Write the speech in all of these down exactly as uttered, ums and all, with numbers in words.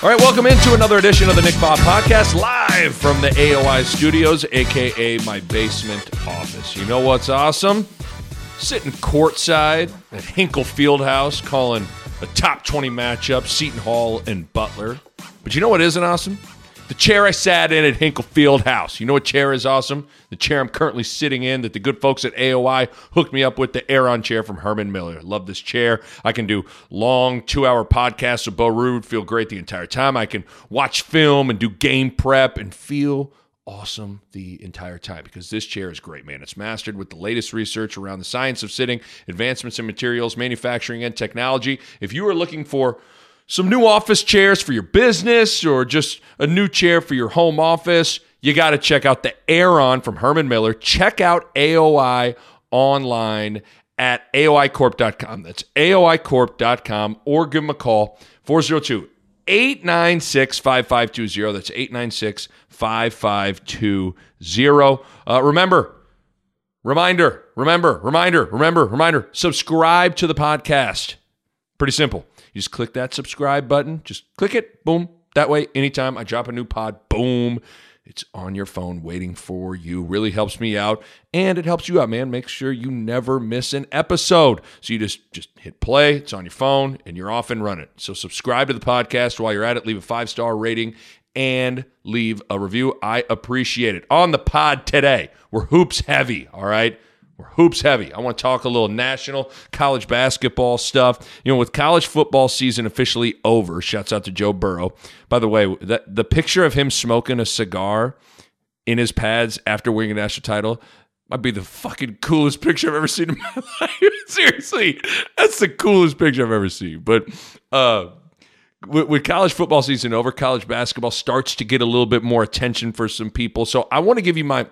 All right, welcome into another edition of the Nick Bob Podcast, live from the A O I studios, a k a my basement office. You know what's awesome? Sitting courtside at Hinkle Fieldhouse, calling a top twenty matchup, Seton Hall and Butler. But you know what isn't awesome? The chair I sat in at Hinkle Fieldhouse. You know what chair is awesome? The chair I'm currently sitting in that the good folks at A O I hooked me up with, the Aeron chair from Herman Miller. Love this chair. I can do long two-hour podcasts with Bo Ruud, feel great the entire time. I can watch film and do game prep and feel awesome the entire time because this chair is great, man. It's mastered with the latest research around the science of sitting, advancements in materials, manufacturing, and technology. If you are looking for some new office chairs for your business or just a new chair for your home office, you got to check out the Aeron from Herman Miller. Check out A O I online at A O I corp dot com. That's A O I corp dot com, or give them a call, four oh two, eight nine six, five five two zero. That's eight nine six, five five two zero. Uh, remember, reminder, remember, reminder, remember, reminder, subscribe to the podcast. Pretty simple. You just click that subscribe button. Just click it. Boom. That way, anytime I drop a new pod, boom, it's on your phone waiting for you. Really helps me out, and it helps you out, man. Make sure you never miss an episode. So you just, just hit play. It's on your phone, and you're off and running. So subscribe to the podcast while you're at it. Leave a five-star rating and leave a review. I appreciate it. On the pod today, we're hoops heavy, all right? We're hoops heavy. I want to talk a little national college basketball stuff. You know, with college football season officially over, shouts out to Joe Burrow. By the way, that the picture of him smoking a cigar in his pads after winning a national title might be the fucking coolest picture I've ever seen in my life. Seriously, that's the coolest picture I've ever seen. But uh, with, with college football season over, college basketball starts to get a little bit more attention for some people. So I want to give you my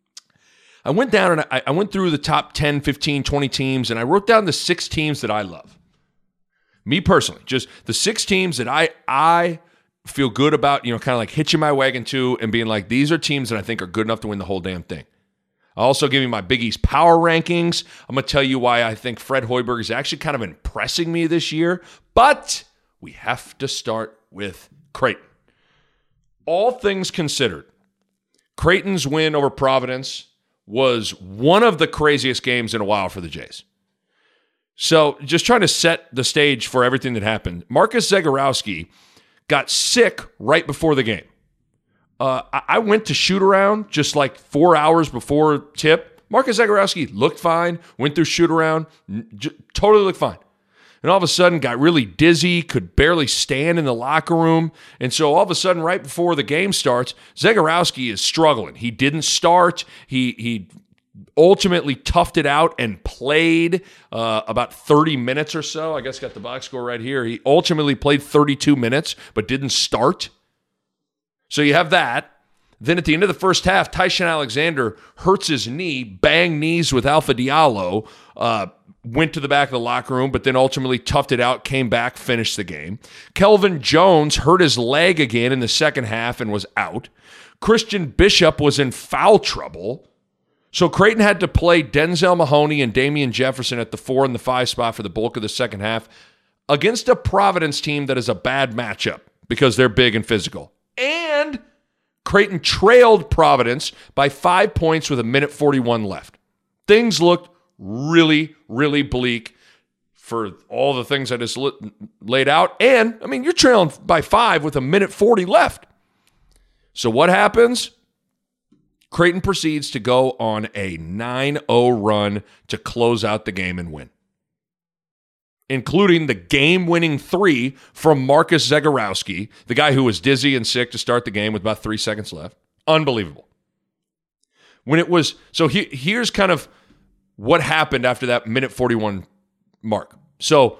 I went down and I, I went through the top ten, fifteen, twenty teams, and I wrote down the six teams that I love. Me personally, just the six teams that I I feel good about, you know, kind of like hitching my wagon to and being like, these are teams that I think are good enough to win the whole damn thing. I'll also give you my Big East power rankings. I'm going to tell you why I think Fred Hoiberg is actually kind of impressing me this year. But we have to start with Creighton. All things considered, Creighton's win over Providence was one of the craziest games in a while for the Jays. So just trying to set the stage for everything that happened. Marcus Zegarowski got sick right before the game. Uh, I-, I went to shoot around just like four hours before tip. Marcus Zegarowski looked fine, went through shoot around, j- totally looked fine. And all of a sudden got really dizzy, could barely stand in the locker room. And so all of a sudden, right before the game starts, Zegarowski is struggling. He didn't start. He he ultimately toughed it out and played uh, about thirty minutes or so. I guess got the box score right here. He ultimately played thirty-two minutes, but didn't start. So you have that. Then at the end of the first half, Ty-Shon Alexander hurts his knee, banged knees with Alpha Diallo, uh, went to the back of the locker room, but then ultimately toughed it out, came back, finished the game. Kelvin Jones hurt his leg again in the second half and was out. Christian Bishop was in foul trouble. So Creighton had to play Denzel Mahoney and Damian Jefferson at the four and the five spot for the bulk of the second half against a Providence team that is a bad matchup because they're big and physical. And Creighton trailed Providence by five points with a minute forty-one left. Things looked really, really bleak for all the things I just laid out. And, I mean, you're trailing by five with a minute forty left. So what happens? Creighton proceeds to go on a nine oh run to close out the game and win, including the game-winning three from Marcus Zegarowski, the guy who was dizzy and sick to start the game with about three seconds left. Unbelievable. When it was, so he, here's kind of what happened after that minute forty-one mark. So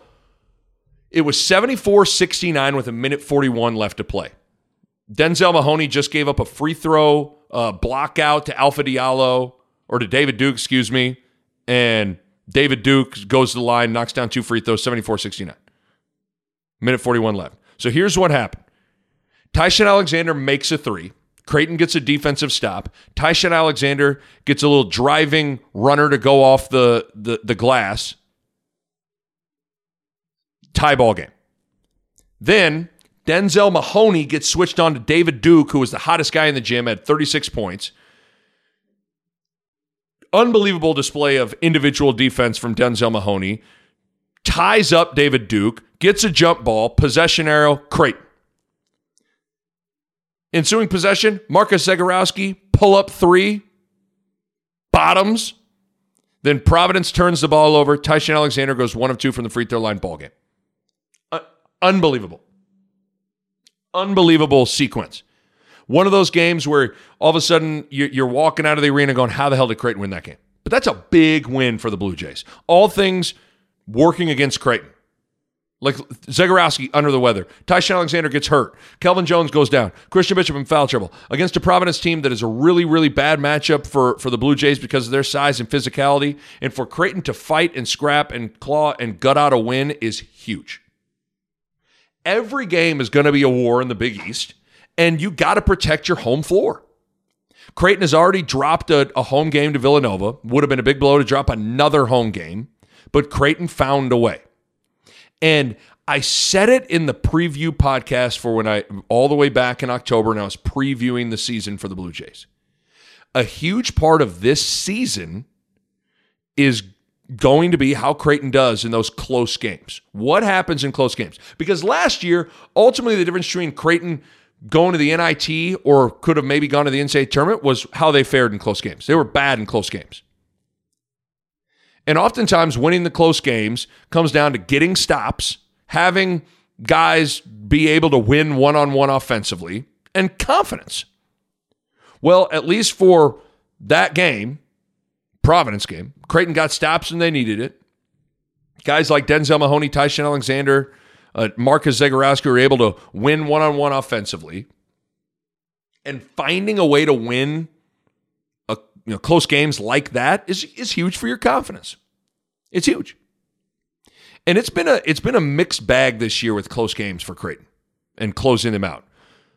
it was seventy-four sixty-nine with a minute forty-one left to play. Denzel Mahoney just gave up a free throw uh, block out to Alpha Diallo, or to David Duke, excuse me, and David Duke goes to the line, knocks down two free throws, seventy-four sixty-nine. Minute forty-one left. So here's what happened. Ty-Shon Alexander makes a three. Creighton gets a defensive stop. Ty-Shon Alexander gets a little driving runner to go off the, the, the glass. Tie ball game. Then Denzel Mahoney gets switched on to David Duke, who was the hottest guy in the gym, at thirty-six points. Unbelievable display of individual defense from Denzel Mahoney. Ties up David Duke, gets a jump ball, possession arrow, Creighton. Ensuing possession, Marcus Zegarowski, pull up three, bottoms. Then Providence turns the ball over. Ty-Shon Alexander goes one of two from the free throw line, ball game. Uh, unbelievable. Unbelievable sequence. One of those games where all of a sudden you're walking out of the arena going, how the hell did Creighton win that game? But that's a big win for the Blue Jays. All things working against Creighton. Like Zegarowski under the weather. Ty-Shon Alexander gets hurt. Kelvin Jones goes down. Christian Bishop in foul trouble. Against a Providence team that is a really, really bad matchup for, for the Blue Jays because of their size and physicality. And for Creighton to fight and scrap and claw and gut out a win is huge. Every game is going to be a war in the Big East, and you got to protect your home floor. Creighton has already dropped a, a home game to Villanova. Would have been a big blow to drop another home game, but Creighton found a way. And I said it in the preview podcast for when I, all the way back in October, and I was previewing the season for the Blue Jays. A huge part of this season is going to be how Creighton does in those close games. What happens in close games? Because last year, ultimately the difference between Creighton going to the N I T or could have maybe gone to the N C double A tournament was how they fared in close games. They were bad in close games. And oftentimes winning the close games comes down to getting stops, having guys be able to win one-on-one offensively, and confidence. Well, at least for that game, Providence game, Creighton got stops when they needed it. Guys like Denzel Mahoney, Ty-Shon Alexander, uh, Marcus Zegarowski were able to win one-on-one offensively. And finding a way to win a, you know, close games like that is, is huge for your confidence. It's huge. And it's been a it's been a mixed bag this year with close games for Creighton and closing them out.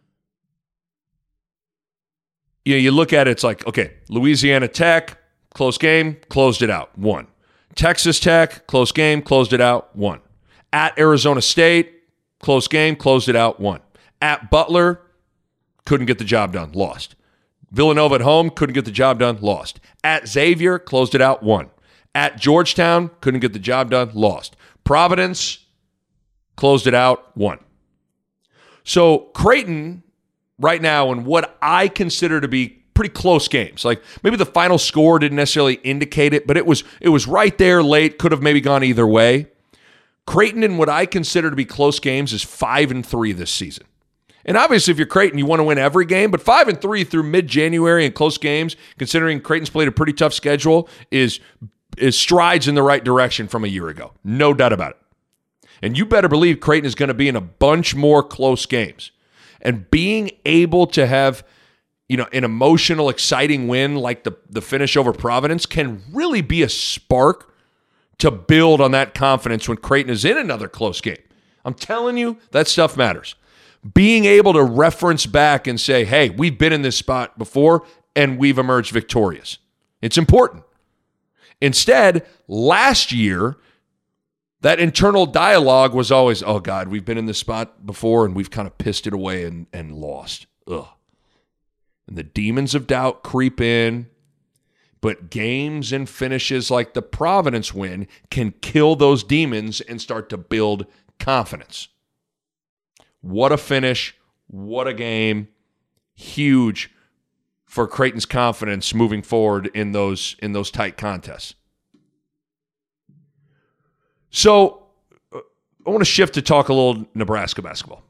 You know, you look at it, it's like, okay, Louisiana Tech, close game, closed it out, won. Texas Tech, close game, closed it out, won. At Arizona State, close game, closed it out, won. At Butler, couldn't get the job done, lost. Villanova at home, couldn't get the job done, lost. At Xavier, closed it out, won. At Georgetown, couldn't get the job done, lost. Providence, closed it out, won. So Creighton, right now, in what I consider to be pretty close games, like maybe the final score didn't necessarily indicate it, but it was it was right there late, could have maybe gone either way. Creighton, in what I consider to be close games, is five and three this season. And obviously, if you're Creighton, you want to win every game, but five and three through mid-January in close games, considering Creighton's played a pretty tough schedule, is is strides in the right direction from a year ago. No doubt about it. And you better believe Creighton is going to be in a bunch more close games. And being able to have, you know, an emotional, exciting win like the, the finish over Providence can really be a spark to build on that confidence when Creighton is in another close game. I'm telling you, that stuff matters. Being able to reference back and say, hey, we've been in this spot before and we've emerged victorious. It's important. Instead, last year, that internal dialogue was always, oh, God, we've been in this spot before and we've kind of pissed it away and, and lost. Ugh. And the demons of doubt creep in, but games and finishes like the Providence win can kill those demons and start to build confidence. What a finish. What a game. Huge for Creighton's confidence moving forward in those in those tight contests. So I want to shift to talk a little Nebraska basketball.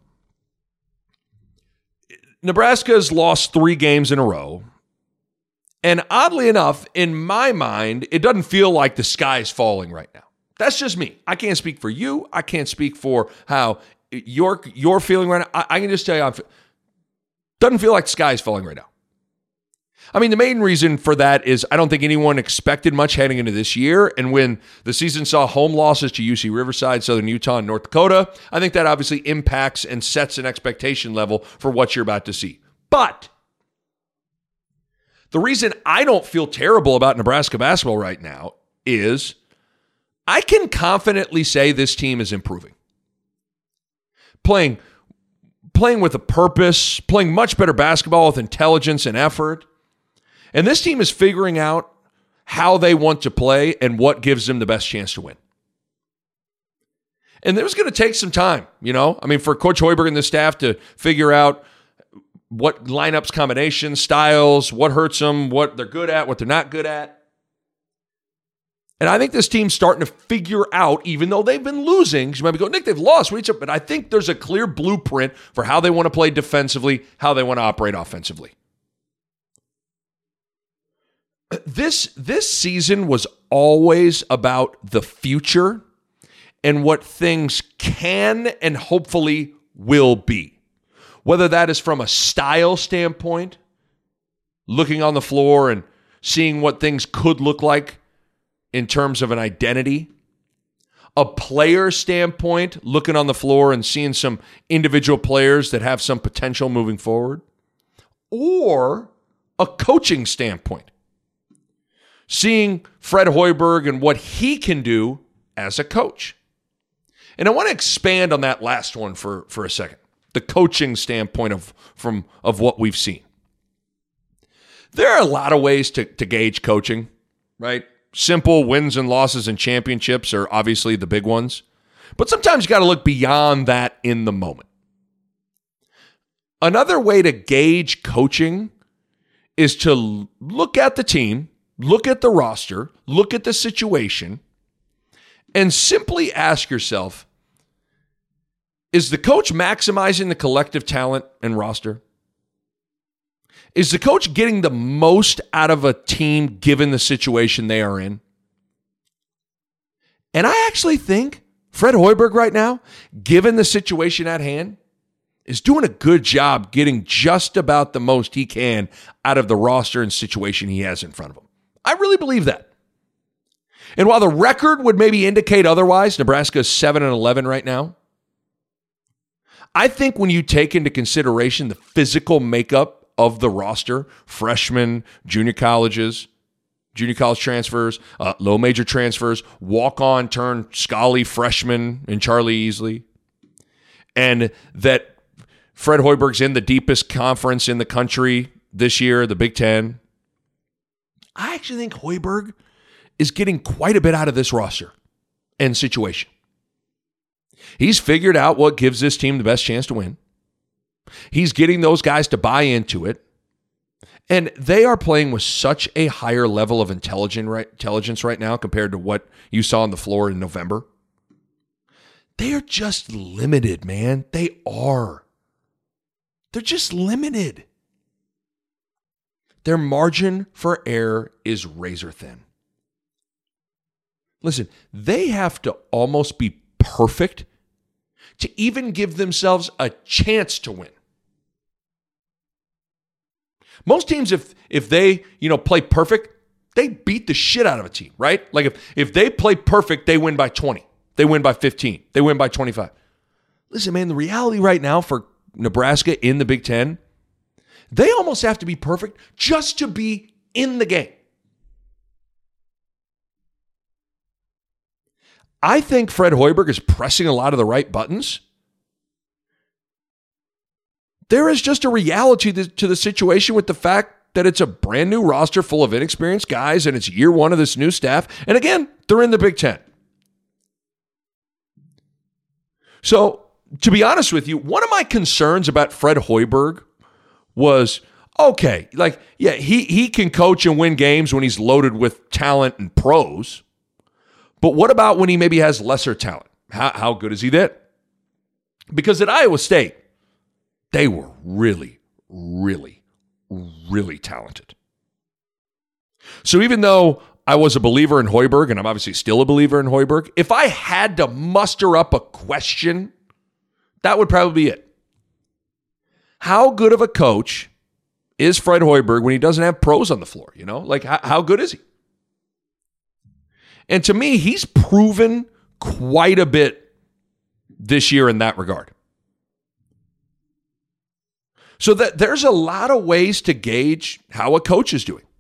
Nebraska has lost three games in a row. And oddly enough, in my mind, it doesn't feel like the sky is falling right now. That's just me. I can't speak for you. I can't speak for how you're, you're feeling right now. I, I can just tell you, it doesn't feel like the sky is falling right now. I mean, the main reason for that is I don't think anyone expected much heading into this year. And when the season saw home losses to U C Riverside, Southern Utah, and North Dakota, I think that obviously impacts and sets an expectation level for what you're about to see. But the reason I don't feel terrible about Nebraska basketball right now is I can confidently say this team is improving. Playing playing with a purpose, playing much better basketball with intelligence and effort. And this team is figuring out how they want to play and what gives them the best chance to win. And it was going to take some time, you know? I mean, for Coach Hoiberg and the staff to figure out what lineups, combinations, styles, what hurts them, what they're good at, what they're not good at. And I think this team's starting to figure out, even though they've been losing, you might be going, Nick, they've lost, but I think there's a clear blueprint for how they want to play defensively, how they want to operate offensively. This, this season was always about the future and what things can and hopefully will be. Whether that is from a style standpoint, looking on the floor and seeing what things could look like in terms of an identity, a player standpoint, looking on the floor and seeing some individual players that have some potential moving forward, or a coaching standpoint, seeing Fred Hoiberg and what he can do as a coach. And I want to expand on that last one for, for a second, the coaching standpoint of, from, of what we've seen. There are a lot of ways to, to gauge coaching, right? Simple wins and losses and championships are obviously the big ones. But sometimes you got to look beyond that in the moment. Another way to gauge coaching is to look at the team, look at the roster, look at the situation, and simply ask yourself, is the coach maximizing the collective talent and roster? Is the coach getting the most out of a team given the situation they are in? And I actually think Fred Hoiberg right now, given the situation at hand, is doing a good job getting just about the most he can out of the roster and situation he has in front of him. I really believe that. And while the record would maybe indicate otherwise, Nebraska is seven and eleven right now, I think when you take into consideration the physical makeup of the roster, freshmen, junior colleges, junior college transfers, uh, low major transfers, walk-on turn Scully freshman in Charlie Easley, and that Fred Hoiberg's in the deepest conference in the country this year, the Big Ten. I actually think Hoiberg is getting quite a bit out of this roster and situation. He's figured out what gives this team the best chance to win. He's getting those guys to buy into it. And they are playing with such a higher level of intelligence right, intelligence right now compared to what you saw on the floor in November. They are just limited, man. They are. They're just limited. Their margin for error is razor thin. Listen, they have to almost be perfect to even give themselves a chance to win. Most teams, if if they, you know, play perfect, they beat the shit out of a team, right? Like if, if they play perfect, they win by twenty. They win by fifteen. They win by twenty-five. Listen, man, the reality right now for Nebraska in the Big Ten, they almost have to be perfect just to be in the game. I think Fred Hoiberg is pressing a lot of the right buttons. There is just a reality to the situation with the fact that it's a brand new roster full of inexperienced guys and it's year one of this new staff. And again, they're in the Big Ten. So, to be honest with you, one of my concerns about Fred Hoiberg was, okay, like, yeah, he, he can coach and win games when he's loaded with talent and pros. But what about when he maybe has lesser talent? How, how good is he then? Because at Iowa State, they were really, really, really talented. So even though I was a believer in Hoiberg, and I'm obviously still a believer in Hoiberg, if I had to muster up a question, that would probably be it. How good of a coach is Fred Hoiberg when he doesn't have pros on the floor? You know, like how, how good is he? And to me, he's proven quite a bit this year in that regard. So that there's a lot of ways to gauge how a coach is doing.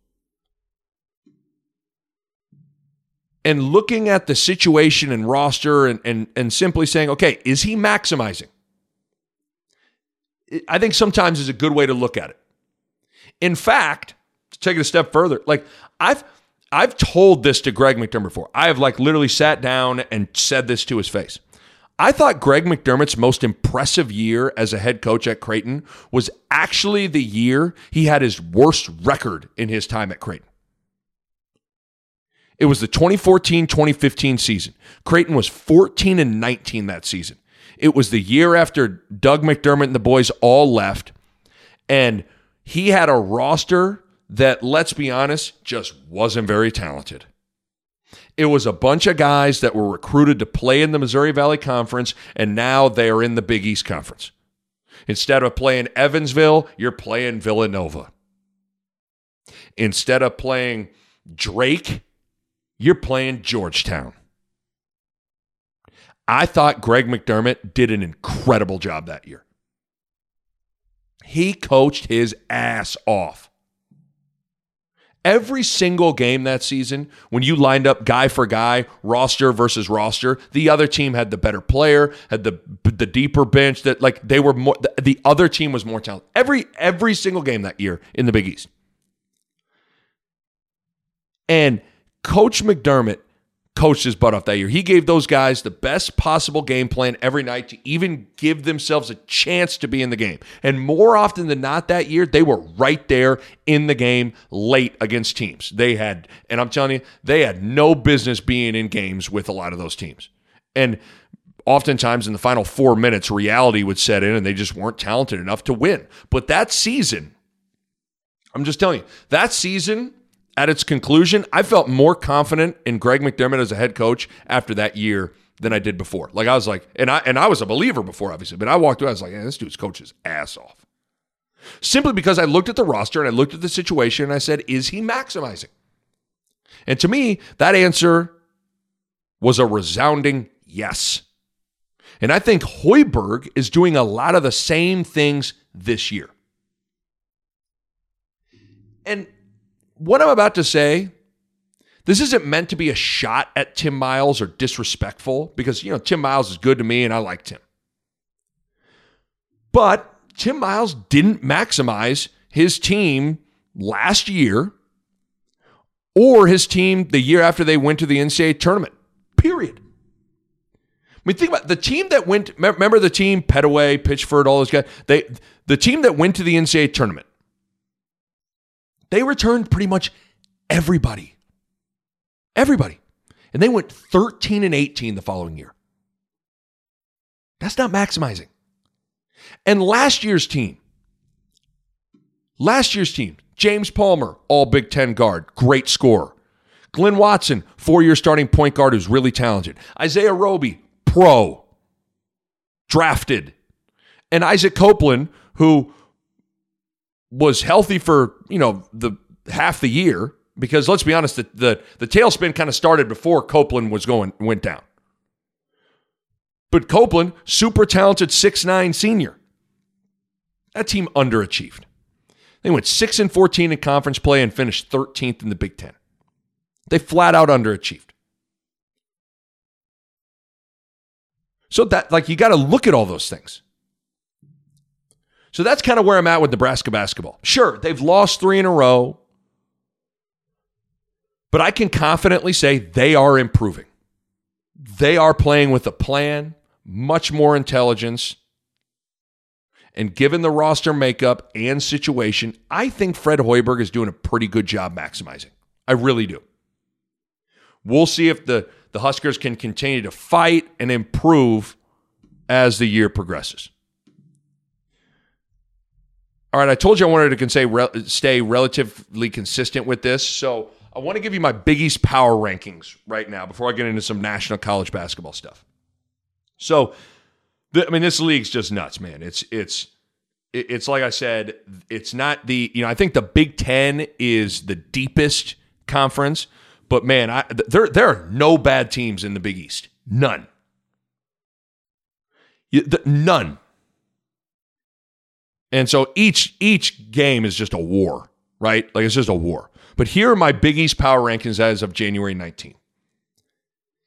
And looking at the situation and roster and, and, and simply saying, okay, is he maximizing? I think sometimes is a good way to look at it. In fact, to take it a step further, like I've I've told this to Greg McDermott before. I have like literally sat down and said this to his face. I thought Greg McDermott's most impressive year as a head coach at Creighton was actually the year he had his worst record in his time at Creighton. It was the twenty fourteen twenty fifteen season. Creighton was fourteen and nineteen that season. It was the year after Doug McDermott and the boys all left, and he had a roster that, let's be honest, just wasn't very talented. It was a bunch of guys that were recruited to play in the Missouri Valley Conference, and now they are in the Big East Conference. Instead of playing Evansville, you're playing Villanova. Instead of playing Drake, you're playing Georgetown. I thought Greg McDermott did an incredible job that year. He coached his ass off. Every single game that season, when you lined up guy for guy, roster versus roster, the other team had the better player, had the the deeper bench. That like they were more. The, the other team was more talented. Every every single game that year in the Big East. And Coach McDermott coached his butt off that year. He gave those guys the best possible game plan every night to even give themselves a chance to be in the game. And more often than not that year, they were right there in the game late against teams. They had, and I'm telling you, they had no business being in games with a lot of those teams. And oftentimes in the final four minutes, reality would set in and they just weren't talented enough to win. But that season, I'm just telling you, that season, at its conclusion, I felt more confident in Greg McDermott as a head coach after that year than I did before. Like I was like, and I and I was a believer before, obviously, but I walked away, I was like, yeah, this dude's coached his ass off. Simply because I looked at the roster and I looked at the situation and I said, is he maximizing? And to me, that answer was a resounding yes. And I think Hoiberg is doing a lot of the same things this year. And what I'm about to say, this isn't meant to be a shot at Tim Miles or disrespectful because, you know, Tim Miles is good to me and I like Tim. But Tim Miles didn't maximize his team last year or his team the year after they went to the N C double A tournament, period. I mean, think about it. The team that went, remember the team, Petaway, Pitchford, all those guys, they, the team that went to the N C double A tournament, they returned pretty much everybody. Everybody. And they went thirteen and eighteen the following year. That's not maximizing. And last year's team, last year's team, James Palmer, all Big Ten guard, great scorer. Glenn Watson, four-year starting point guard who's really talented. Isaiah Roby, pro, drafted. And Isaac Copeland, who was healthy for, you know, the half the year, because let's be honest, the, the, the tailspin kind of started before Copeland was going went down. But Copeland, super talented six nine senior. That team underachieved. They went six and fourteen in conference play and finished thirteenth in the Big Ten. They flat out underachieved. So that, like, you got to look at all those things. So that's kind of where I'm at with Nebraska basketball. Sure, they've lost three in a row, but I can confidently say they are improving. They are playing with a plan, much more intelligence, and given the roster makeup and situation, I think Fred Hoiberg is doing a pretty good job maximizing. I really do. We'll see if the, the Huskers can continue to fight and improve as the year progresses. All right, I told you I wanted to say, re- stay relatively consistent with this, so I want to give you my Big East power rankings right now before I get into some national college basketball stuff. So, the, I mean, this league's just nuts, man. It's it's it's like I said, it's not the, you know, I think the Big Ten is the deepest conference, but man, I, there there are no bad teams in the Big East, none, you, the, none. And so each each game is just a war, right? Like it's just a war. But here are my Big East power rankings as of January nineteenth.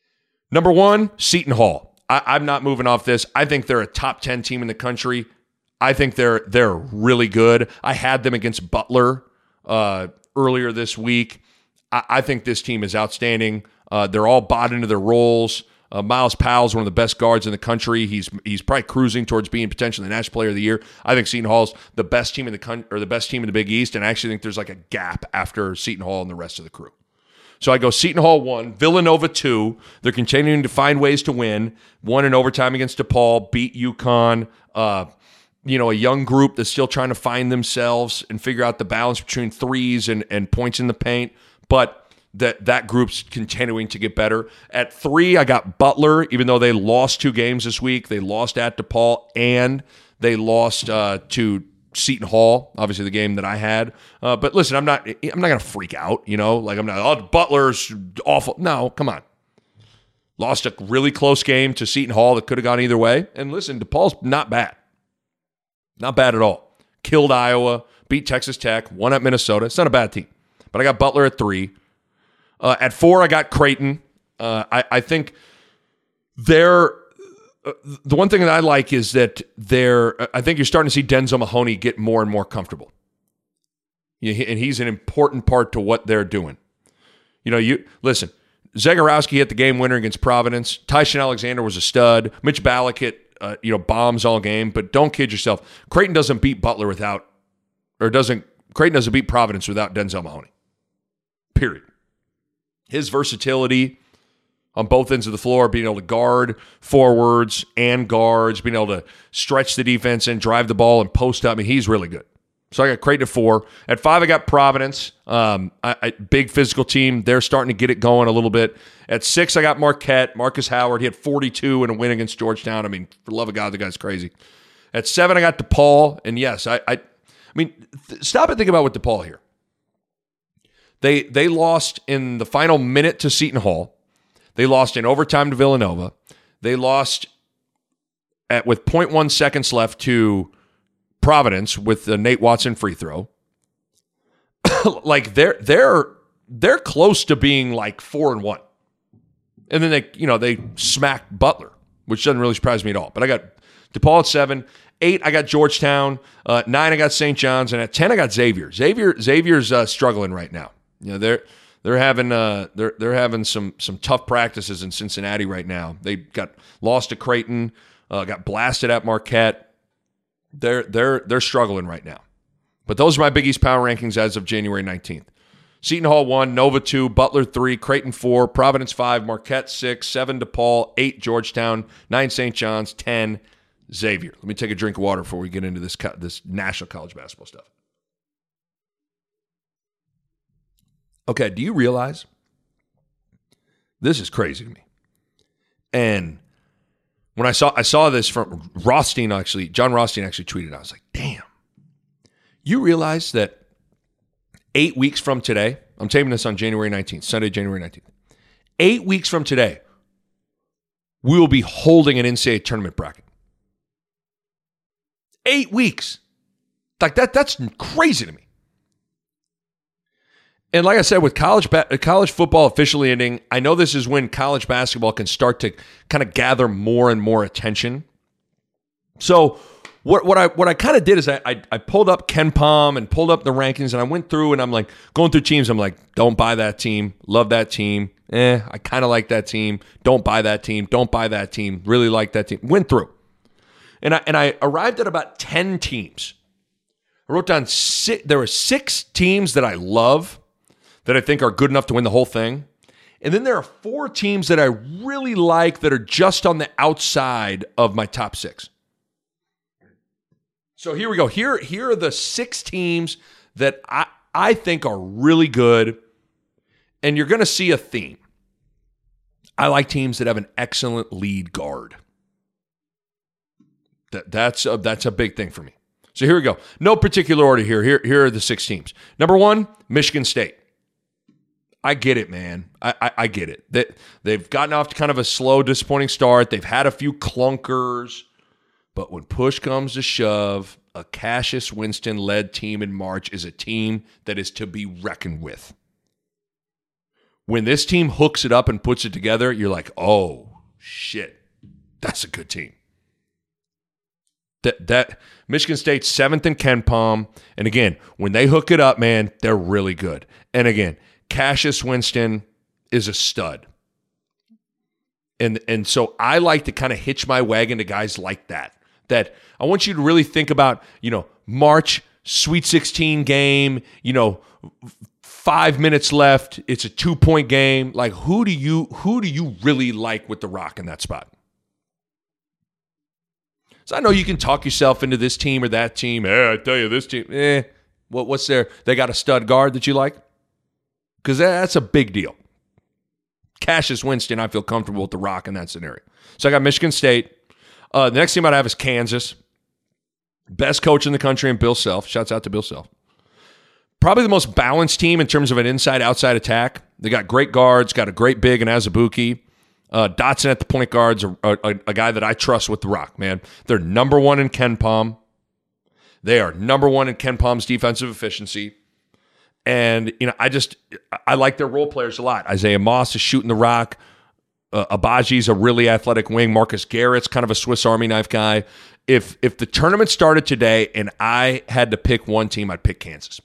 Number one, Seton Hall. I, I'm not moving off this. I think they're a top ten team in the country. I think they're they're really good. I had them against Butler uh, earlier this week. I, I think this team is outstanding. Uh, they're all bought into their roles. Uh, Miles Powell's one of the best guards in the country. He's he's probably cruising towards being potentially the National Player of the Year. I think Seton Hall's the best team in the con- or the best team in the Big East, and I actually think there's like a gap after Seton Hall and the rest of the crew. So I go Seton Hall one, Villanova two. They're continuing to find ways to win. Won in overtime against DePaul, beat UConn. Uh, you know, a young group that's still trying to find themselves and figure out the balance between threes and, and points in the paint. But that that group's continuing to get better. At three, I got Butler, even though they lost two games this week. They lost at DePaul and they lost uh, to Seton Hall, obviously the game that I had. Uh, but listen, I'm not I'm not going to freak out, you know? Like I'm not, oh, Butler's awful. No, come on. Lost a really close game to Seton Hall that could have gone either way. And listen, DePaul's not bad. Not bad at all. Killed Iowa, beat Texas Tech, won at Minnesota. It's not a bad team. But I got Butler at three. Uh, at four, I got Creighton. Uh, I, I think they're uh, the one thing that I like is that they're. I think you're starting to see Denzel Mahoney get more and more comfortable. You know, and he's an important part to what they're doing. You know, you listen. Zagorowski hit the game winner against Providence. Tyshawn Alexander was a stud. Mitch Ballack hit uh, you know bombs all game. But don't kid yourself. Creighton doesn't beat Butler without, or doesn't Creighton doesn't beat Providence without Denzel Mahoney. Period. His versatility on both ends of the floor, being able to guard forwards and guards, being able to stretch the defense and drive the ball and post up. I mean, he's really good. So I got Creighton at four. At five, I got Providence. Um, I, I, big physical team. They're starting to get it going a little bit. At six, I got Marquette. Marcus Howard. He had forty-two in a win against Georgetown. I mean, for the love of God, the guy's crazy. At seven, I got DePaul. And yes, I, I, I mean, th- stop and think about what DePaul here. They they lost in the final minute to Seton Hall. They lost in overtime to Villanova. They lost at with zero point one seconds left to Providence with the Nate Watson free throw. Like they're they're they're close to being like four and one. And then they, you know, they smacked Butler, which doesn't really surprise me at all. But I got DePaul at seven. Eight, I got Georgetown. Uh, nine, I got Saint John's. And at ten, I got Xavier. Xavier Xavier's uh, struggling right now. You know, they're they're having uh they're they're having some some tough practices in Cincinnati right now. They got lost to Creighton, uh, got blasted at Marquette. They're they're they're struggling right now. But those are my Big East power rankings as of January nineteenth. Seton Hall one, Nova two, Butler three, Creighton four, Providence five, Marquette six, seven DePaul, eight Georgetown, nine Saint John's, ten Xavier. Let me take a drink of water before we get into this co- this national college basketball stuff. Okay, do you realize this is crazy to me? And when I saw I saw this from Rothstein, actually, John Rothstein actually tweeted, I was like, damn. You realize that eight weeks from today, I'm taping this on January nineteenth, Sunday, January nineteenth. Eight weeks from today, we will be holding an N C double A tournament bracket. Eight weeks. Like that, that's crazy to me. And like I said, with college ba- college football officially ending, I know this is when college basketball can start to kind of gather more and more attention. So what what I what I kind of did is I, I I pulled up KenPom and pulled up the rankings, and I went through and I'm like going through teams. I'm like, don't buy that team, love that team. Eh, I kind of like that team. Don't buy that team. Don't buy that team. Really like that team. Went through, and I and I arrived at about ten teams. I wrote down six. There were six teams that I love, that I think are good enough to win the whole thing. And then there are four teams that I really like that are just on the outside of my top six. So here we go. Here, here are the six teams that I, I think are really good. And you're going to see a theme. I like teams that have an excellent lead guard. That, that's, a, that's a big thing for me. So here we go. No particular order here. Here, here are the six teams. Number one, Michigan State. I get it, man. I, I, I get it. That they've gotten off to kind of a slow, disappointing start. They've had a few clunkers. But when push comes to shove, a Cassius Winston-led team in March is a team that is to be reckoned with. When this team hooks it up and puts it together, you're like, oh, shit, that's a good team. That that Michigan State's seventh in Ken Palm. And again, when they hook it up, man, they're really good. And again, Cassius Winston is a stud. And and so I like to kind of hitch my wagon to guys like that. That I want you to really think about, you know, March, Sweet sixteen game, you know, five minutes left. It's a two-point game. Like, who do you who do you really like with the rock in that spot? So I know you can talk yourself into this team or that team. Eh, I tell you, this team, eh. What, what's their, they got a stud guard that you like? Because that's a big deal. Cassius Winston, I feel comfortable with the rock in that scenario. So I got Michigan State. Uh, the next team I'd have is Kansas. Best coach in the country in Bill Self. Shouts out to Bill Self. Probably the most balanced team in terms of an inside-outside attack. They got great guards, got a great big in Azubuike. Uh, Dotson at the point guard's a, a, a guy that I trust with the rock, man. They're number one in Ken Palm. They are number one in Ken Palm's defensive efficiency. And, you know, I just, I like their role players a lot. Isaiah Moss is shooting the rock. Uh, Abaji's a really athletic wing. Marcus Garrett's kind of a Swiss Army knife guy. If if the tournament started today and I had to pick one team, I'd pick Kansas.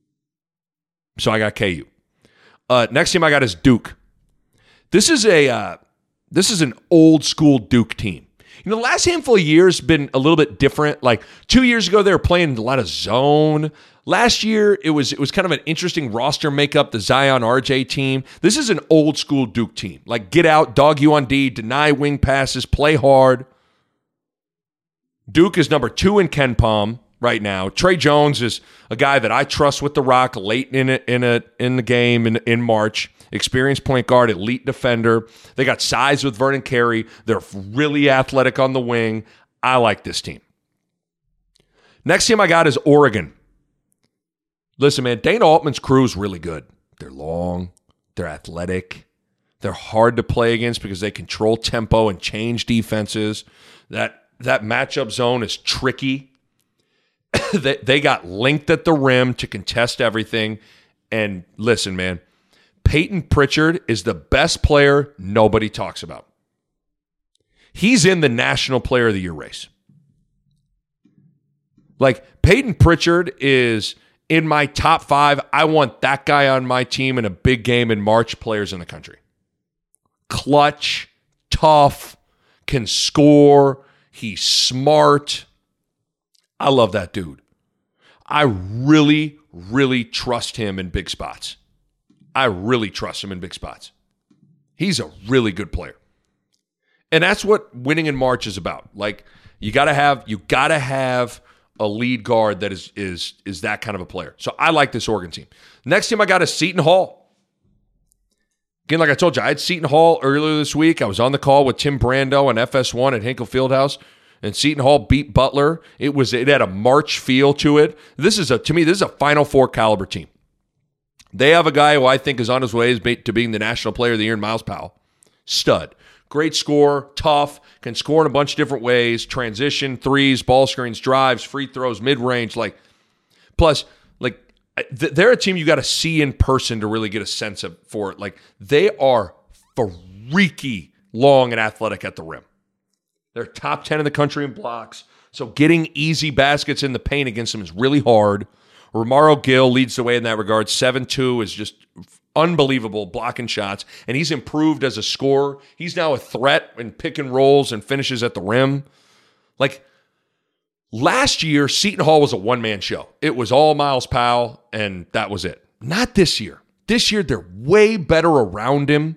So I got K U. Uh, next team I got is Duke. This is a uh, this is an old school Duke team. You know, the last handful of years been a little bit different. Like two years ago, they were playing a lot of zone. Last year, it was it was kind of an interesting roster makeup, the Zion R J team. This is an old school Duke team. Like, get out, dog you on D, deny wing passes, play hard. Duke is number two in Ken Palm right now. Trey Jones is a guy that I trust with the rock late in a, in a, in the game in, in March. Experienced point guard, elite defender. They got size with Vernon Carey. They're really athletic on the wing. I like this team. Next team I got is Oregon. Listen, man, Dana Altman's crew is really good. They're long. They're athletic. They're hard to play against because they control tempo and change defenses. That, that matchup zone is tricky. they, they got length at the rim to contest everything. And listen, man, Peyton Pritchard is the best player nobody talks about. He's in the National Player of the Year race. Like, Peyton Pritchard is in my top five. I want that guy on my team in a big game in March, players in the country. Clutch, tough, can score. He's smart. I love that dude. I really, really trust him in big spots. I really trust him in big spots. He's a really good player. And that's what winning in March is about. Like, you gotta have, you gotta have a lead guard that is is is that kind of a player. So I like this Oregon team. Next team I got is Seton Hall. Again, like I told you, I had Seton Hall earlier this week. I was on the call with Tim Brando on F S one at Hinkle Fieldhouse, and Seton Hall beat Butler. It was it had a March feel to it. This is a to me, this is a Final Four caliber team. They have a guy who I think is on his way to being the National Player of the Year in Miles Powell. Stud. Great scorer, tough, can score in a bunch of different ways, transition, threes, ball screens, drives, free throws, mid-range. Like, plus, like, they're a team you got to see in person to really get a sense of for it. Like, they are freaky long and athletic at the rim. They're top ten in the country in blocks, so getting easy baskets in the paint against them is really hard. Romaro Gill leads the way in that regard. seven two is just unbelievable blocking shots, and he's improved as a scorer. He's now a threat in pick and rolls and finishes at the rim. Like, last year, Seton Hall was a one-man show. It was all Miles Powell, and that was it. Not this year. This year, they're way better around him.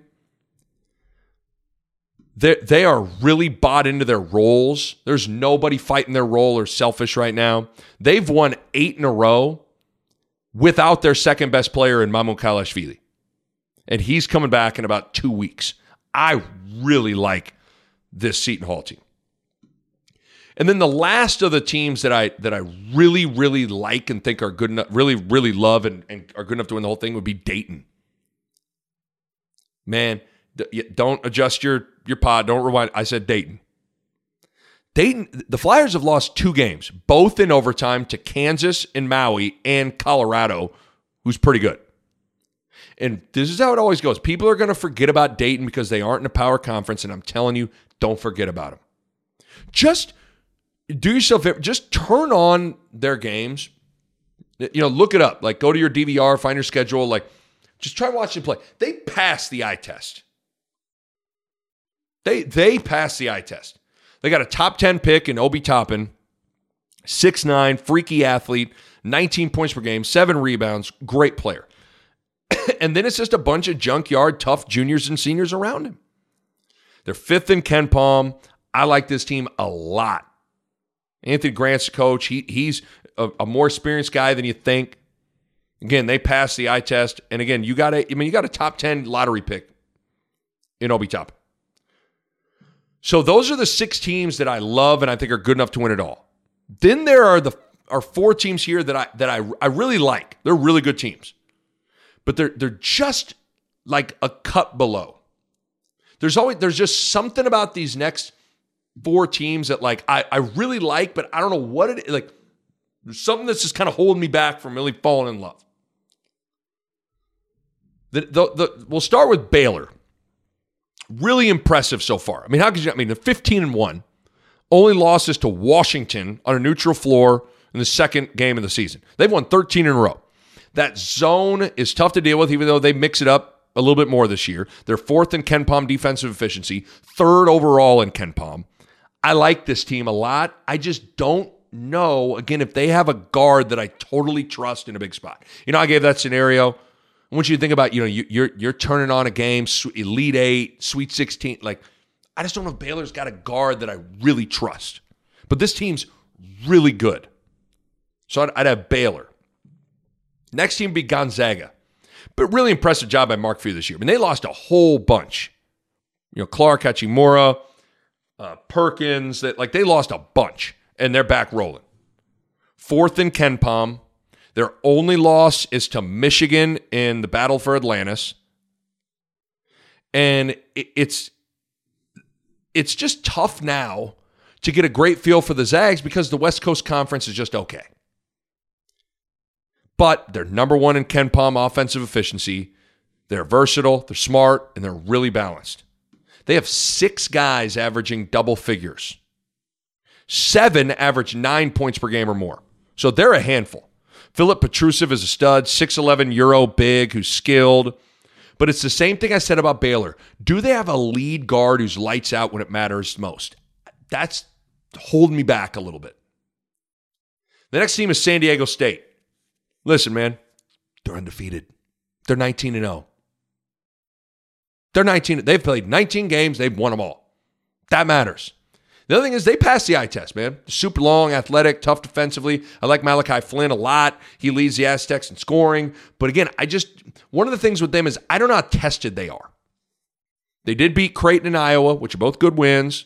They they are really bought into their roles. There's nobody fighting their role or selfish right now. They've won eight in a row without their second best player in Mamukelashvili. And he's coming back in about two weeks. I really like this Seton Hall team. And then the last of the teams that I that I really, really like and think are good enough, really, really love and, and are good enough to win the whole thing would be Dayton. Man, don't adjust your, your pod. Don't rewind. I said Dayton. Dayton, the Flyers have lost two games, both in overtime to Kansas and Maui and Colorado, who's pretty good. And this is how it always goes. People are going to forget about Dayton because they aren't in a power conference, and I'm telling you, don't forget about them. Just do yourself, just turn on their games. You know, look it up. Like, go to your D V R, find your schedule. Like, just try watching play. They pass the eye test. They they pass the eye test. They got a top ten pick in Obi Toppin, six nine, freaky athlete, nineteen points per game, seven rebounds, great player. And then it's just a bunch of junkyard, tough juniors and seniors around him. They're fifth in Ken Palm. I like this team a lot. Anthony Grant's coach. He he's a, a more experienced guy than you think. Again, they passed the eye test. And again, you got a, I mean, you got a top ten lottery pick in Obi Toppin. So those are the six teams that I love and I think are good enough to win it all. Then there are the are four teams here that I that I I really like. They're really good teams. But they're they're just like a cut below. There's always there's just something about these next four teams that like I, I really like, but I don't know what it is. Like, there's something that's just kind of holding me back from really falling in love. The, the, the, we'll start with Baylor. Really impressive so far. I mean, how could you? I mean, the fifteen and one, only losses to Washington on a neutral floor in the second game of the season. They've won thirteen in a row. That zone is tough to deal with, even though they mix it up a little bit more this year. They're fourth in Ken Palm defensive efficiency, third overall in Ken Palm. I like this team a lot. I just don't know, again, if they have a guard that I totally trust in a big spot. You know, I gave that scenario. I want you to think about, you know, you, you're you're turning on a game, Elite Eight, Sweet sixteen. Like, I just don't know if Baylor's got a guard that I really trust. But this team's really good. So I'd, I'd have Baylor. Next team would be Gonzaga. But really impressive job by Mark Few this year. I mean, they lost a whole bunch. You know, Clark, Hachimura, uh, Perkins. That like they lost a bunch, and they're back rolling. Fourth in Ken Palm. Their only loss is to Michigan in the battle for Atlantis. And it, it's it's just tough now to get a great feel for the Zags because the West Coast Conference is just okay. But they're number one in Ken Palm offensive efficiency. They're versatile, they're smart, and they're really balanced. They have six guys averaging double figures. Seven average nine points per game or more. So they're a handful. Philip Petrusev is a stud, six eleven Euro big, who's skilled. But it's the same thing I said about Baylor. Do they have a lead guard who's lights out when it matters most? That's holding me back a little bit. The next team is San Diego State. Listen, man, they're undefeated. They're nineteen and oh. They're nineteen. They've played nineteen games. They've won them all. That matters. The other thing is they pass the eye test, man. Super long, athletic, tough defensively. I like Malachi Flynn a lot. He leads the Aztecs in scoring. But again, I just, one of the things with them is I don't know how tested they are. They did beat Creighton and Iowa, which are both good wins.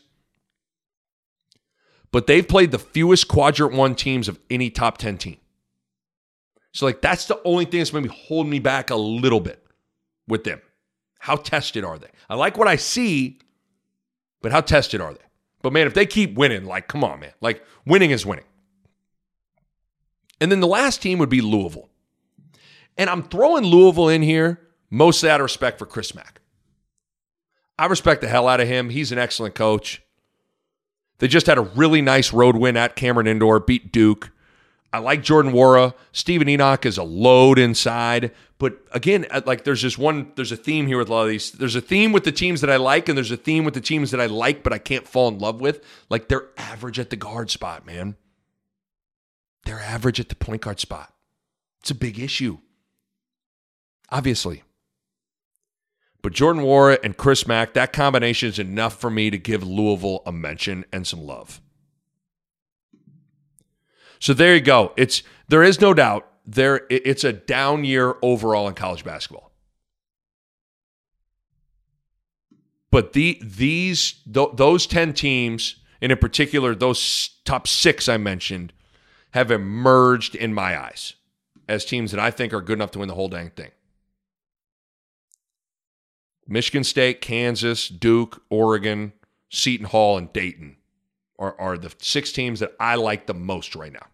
But they've played the fewest quadrant one teams of any top ten team. So, like, that's the only thing that's maybe holding me back a little bit with them. How tested are they? I like what I see, but how tested are they? But, man, if they keep winning, like, come on, man. Like, winning is winning. And then the last team would be Louisville. And I'm throwing Louisville in here mostly out of respect for Chris Mack. I respect the hell out of him. He's an excellent coach. They just had a really nice road win at Cameron Indoor, beat Duke. I like Jordan Nwora. Stephen Enoch is a load inside. But again, like there's just one, there's a theme here with a lot of these. There's a theme with the teams that I like, and there's a theme with the teams that I like, but I can't fall in love with. Like they're average at the guard spot, man. They're average at the point guard spot. It's a big issue. Obviously. But Jordan Nwora and Chris Mack, that combination is enough for me to give Louisville a mention and some love. So there you go. It's there is no doubt there it's a down year overall in college basketball. But the these th- those ten teams, and in particular those top six I mentioned, have emerged in my eyes as teams that I think are good enough to win the whole dang thing. Michigan State, Kansas, Duke, Oregon, Seton Hall, and Dayton are, are the six teams that I like the most right now.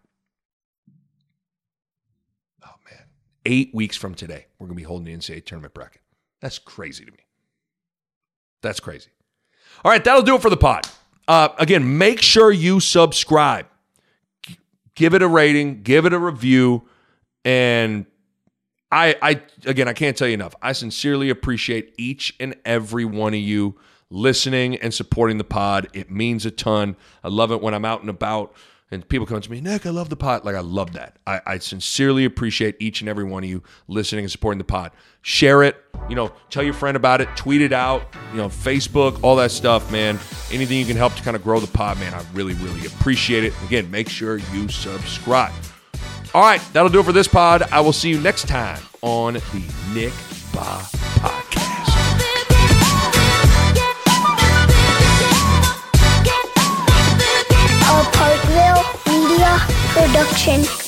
Oh, man. Eight weeks from today, we're going to be holding the N C double A tournament bracket. That's crazy to me. That's crazy. All right, that'll do it for the pod. Uh, again, make sure you subscribe. G- give it a rating. Give it a review. And I, I again, I can't tell you enough. I sincerely appreciate each and every one of you listening and supporting the pod. It means a ton. I love it when I'm out and about and people come to me, Nick, I love the pod. Like, I love that. I, I sincerely appreciate each and every one of you listening and supporting the pod. Share it. You know, tell your friend about it. Tweet it out. You know, Facebook, all that stuff, man. Anything you can help to kind of grow the pod, man, I really, really appreciate it. Again, make sure you subscribe. All right, that'll do it for this pod. I will see you next time on the Nick Ba Podcast. A Parkville Media Production.